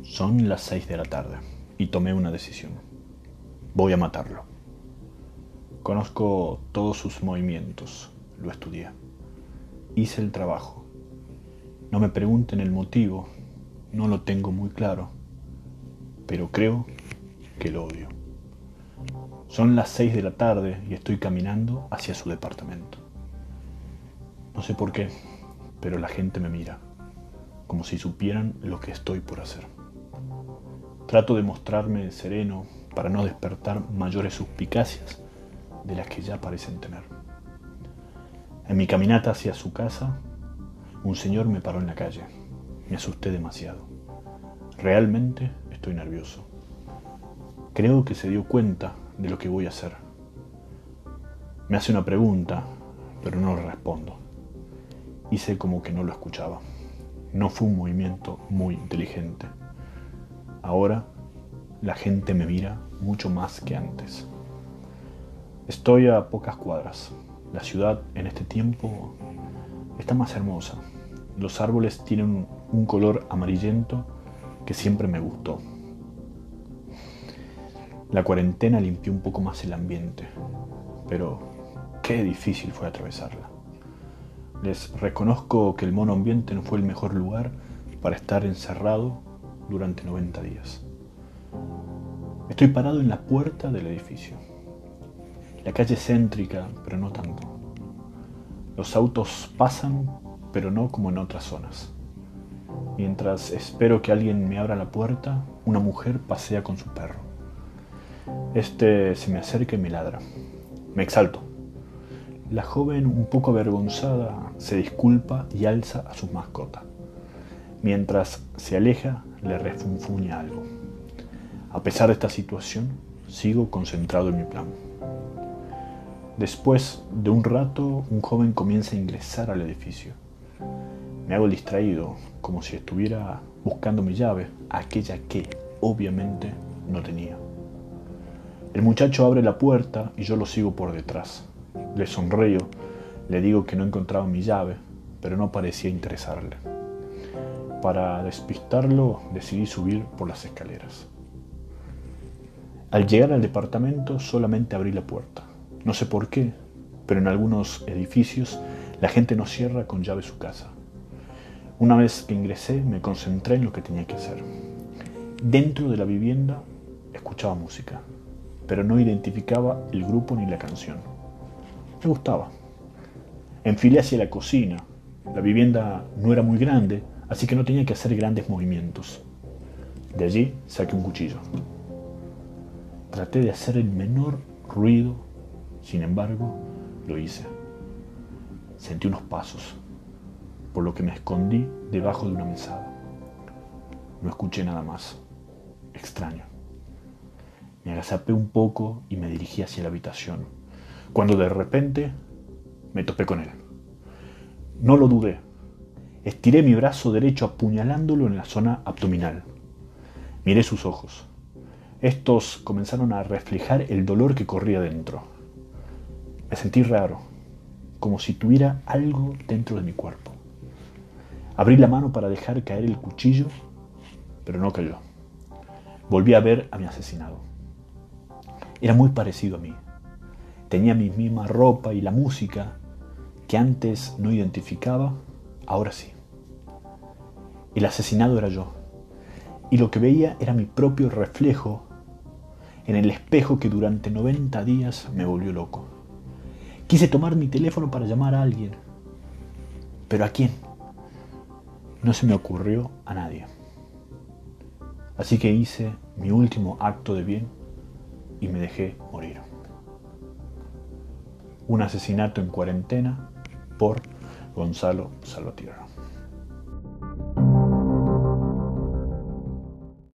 Son las 6 de la tarde y tomé una decisión. Voy a matarlo. Conozco todos sus movimientos, lo estudié. Hice el trabajo. No me pregunten el motivo, no lo tengo muy claro, pero creo que lo odio. Son las 6 de la tarde y estoy caminando hacia su departamento. No sé por qué, pero la gente me mira, como si supieran lo que estoy por hacer. Trato de mostrarme sereno para no despertar mayores suspicacias de las que ya parecen tener. En mi caminata hacia su casa, un señor me paró en la calle. Me asusté demasiado. Realmente estoy nervioso. Creo que se dio cuenta de lo que voy a hacer. Me hace una pregunta, pero no le respondo. Hice como que no lo escuchaba. No fue un movimiento muy inteligente. Ahora la gente me mira mucho más que antes. Estoy a pocas cuadras. La ciudad en este tiempo está más hermosa. Los árboles tienen un color amarillento que siempre me gustó. La cuarentena limpió un poco más el ambiente, pero qué difícil fue atravesarla. Les reconozco que el mono ambiente no fue el mejor lugar para estar encerrado durante 90 días. Estoy parado en la puerta del edificio. La calle es céntrica, pero no tanto. Los autos pasan, pero no como en otras zonas. Mientras espero que alguien me abra la puerta, una mujer pasea con su perro. Este se me acerca y me ladra. Me exalto. La joven, un poco avergonzada, se disculpa y alza a su mascota. Mientras se aleja, le refunfuña algo. A pesar de esta situación, sigo concentrado en mi plan. Después de un rato, un joven comienza a ingresar al edificio. Me hago distraído, como si estuviera buscando mi llave, aquella que, obviamente, no tenía. El muchacho abre la puerta y yo lo sigo por detrás. Le sonrío, le digo que no encontraba mi llave, pero no parecía interesarle. Para despistarlo, decidí subir por las escaleras. Al llegar al departamento, solamente abrí la puerta. No sé por qué, pero en algunos edificios la gente no cierra con llave su casa. Una vez que ingresé, me concentré en lo que tenía que hacer. Dentro de la vivienda escuchaba música, pero no identificaba el grupo ni la canción. Me gustaba. Enfilé hacia la cocina. La vivienda no era muy grande, así que no tenía que hacer grandes movimientos. De allí saqué un cuchillo. Traté de hacer el menor ruido, sin embargo, lo hice. Sentí unos pasos, por lo que me escondí debajo de una mesada. No escuché nada más. Extraño. Me agazapé un poco y me dirigí hacia la habitación, cuando de repente me topé con él. No lo dudé. Estiré mi brazo derecho apuñalándolo en la zona abdominal. Miré sus ojos. Estos comenzaron a reflejar el dolor que corría dentro. Me sentí raro, como si tuviera algo dentro de mi cuerpo. Abrí la mano para dejar caer el cuchillo, pero no cayó. Volví a ver a mi asesinado. Era muy parecido a mí. Tenía mi misma ropa y la música que antes no identificaba, ahora sí. El asesinado era yo, y lo que veía era mi propio reflejo en el espejo que durante 90 días me volvió loco. Quise tomar mi teléfono para llamar a alguien, pero ¿a quién? No se me ocurrió a nadie. Así que hice mi último acto de bien y me dejé morir. Un asesinato en cuarentena por Gonzalo Salvatierra.